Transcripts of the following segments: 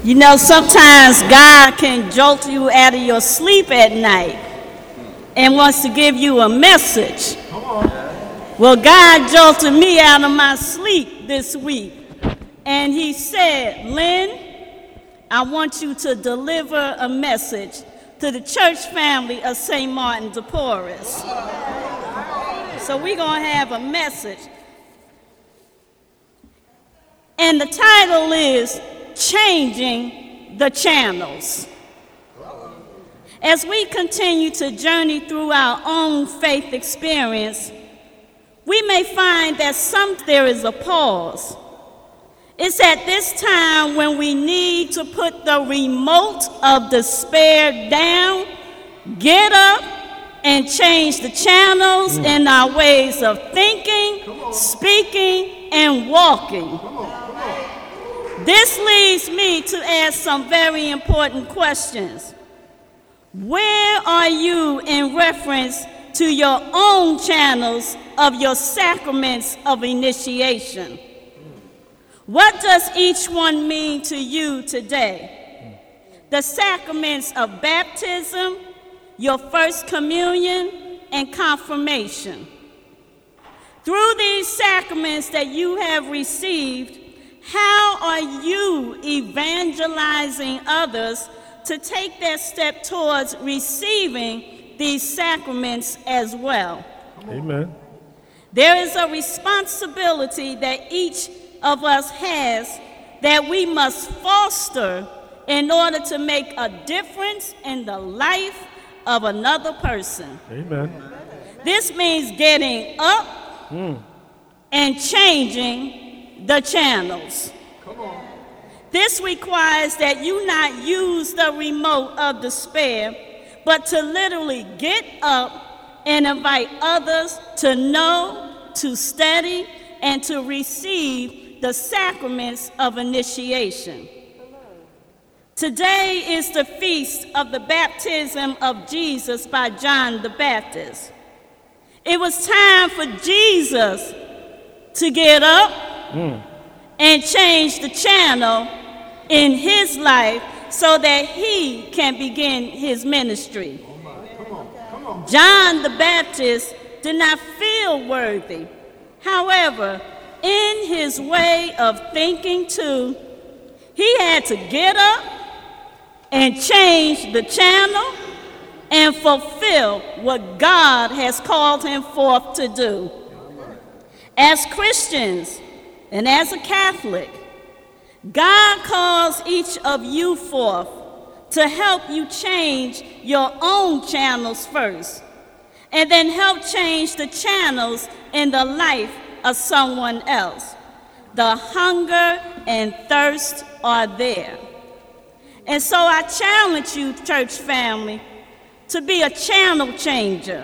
You know, sometimes God can jolt you out of your sleep at night and wants to give you a message. Well, God jolted me out of my sleep this week, and he said, Lynn, I want you to deliver a message to the church family of St. Martin de Porres. So we're going to have a message. And the title is Changing the Channels. As we continue to journey through our own faith experience, we may find that there is a pause. It's at this time when we need to put the remote of despair down, get up, and change the channels in our ways of thinking, speaking, and walking. This leads me to ask some very important questions. Where are you in reference to your own channels of your sacraments of initiation? What does each one mean to you today? The sacraments of baptism, your first communion, and confirmation. Through these sacraments that you have received, how are you evangelizing others to take that step towards receiving these sacraments as well? Amen. There is a responsibility that each of us has that we must foster in order to make a difference in the life of another person. Amen. This means getting up and changing the channels. This requires that you not use the remote of despair, but to literally get up and invite others to know, to study, and to receive the sacraments of initiation. Today is the feast of the baptism of Jesus by John the Baptist. It was time for Jesus to get up and change the channel in his life so that he can begin his ministry. John the Baptist did not feel worthy. However, in his way of thinking too, he had to get up and change the channel and fulfill what God has called him forth to do. As Christians and as a Catholic, God calls each of you forth to help you change your own channels first, and then help change the channels in the life of someone else. The hunger and thirst are there. And so I challenge you, church family, to be a channel changer.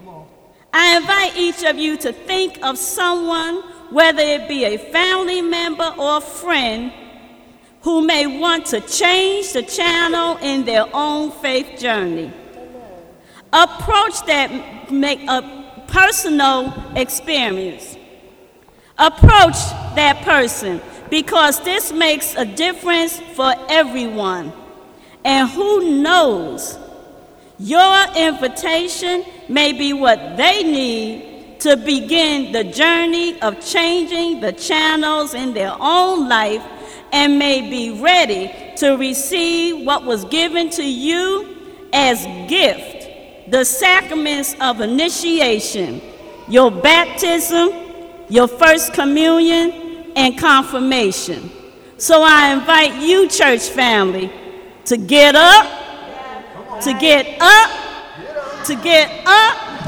I invite each of you to think of someone, whether it be a family member or a friend, who may want to change the channel in their own faith journey. Approach that, make a personal experience. Approach that person, because this makes a difference for everyone. And who knows, your invitation may be what they need to begin the journey of changing the channels in their own life, and may be ready to receive what was given to you as gift, the sacraments of initiation, your baptism, your first communion, and confirmation. So I invite you, church family, to get up, to get up, to get up,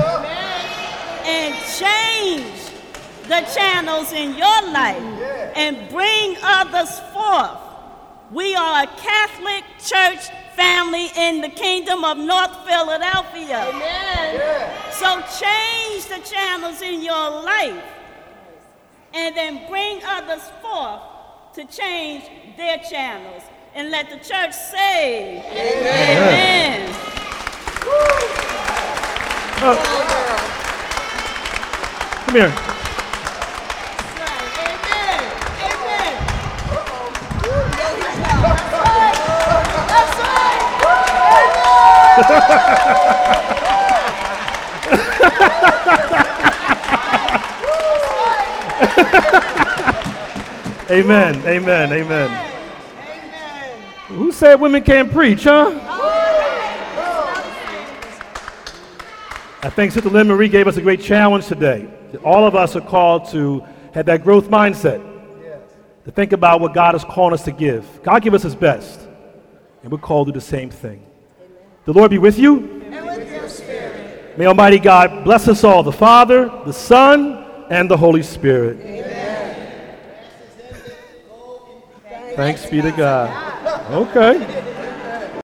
and change the channels in your life and bring others forth. We are a Catholic church family in the kingdom of North Philadelphia. Amen. So change the channels in your life and then bring others forth to change their channels. And let the church say, Amen. Amen. Come here. Amen. Amen, amen, amen. Who said women can't preach, huh? I think Sister Lynn Marie gave us a great challenge today. All of us are called to have that growth mindset, to think about what God is calling us to give. God give us his best, and we're called to do the same thing. The Lord be with you. And with your spirit. May Almighty God bless us all, the Father, the Son, and the Holy Spirit. Amen. Thanks be to God. Okay.